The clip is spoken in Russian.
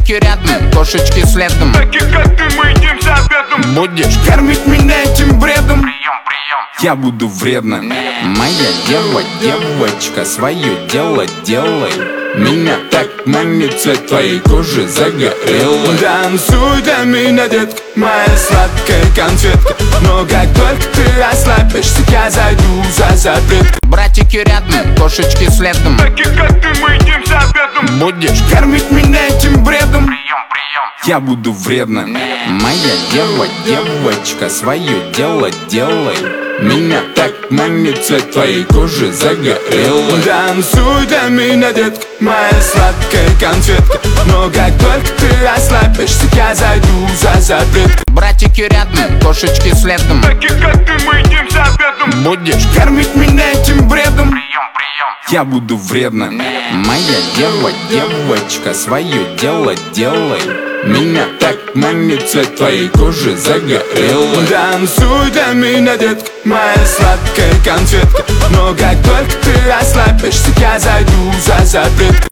Братики рядом, кошечки следом. Таких как ты мы едим за обедом. Будешь кормить меня этим бредом. Прием. Я буду вредным. моя девочка, свое дело делай. Меня так манит цвет твоей кожи загорелой. Танцуй для меня, детка, моя сладкая конфетка. Но как только ты расслабишься, я зайду за запрет. Братики рядом, кошечки следом. Таких как ты мы едим за обедом. Будешь кормить меня этим бредом. Прием. Я буду вредным. моя девочка, свое дело делай. Меня так манит цвет твоей кожи загорелой. Танцуй для меня, детка, моя сладкая конфетка. Но как только ты расслабишься, я зайду за запрет. Братики рядом, кошечки следом. Таких как ты мы едим за обедом. Будешь кормить меня этим бредом. Прием. Я буду вредным. моя девочка, свое дело делай. Меня так манит цвет твоей кожи загорелой. Танцуй для меня, детка, моя сладкая конфетка. Но как только ты расслабишься, я зайду за запрет.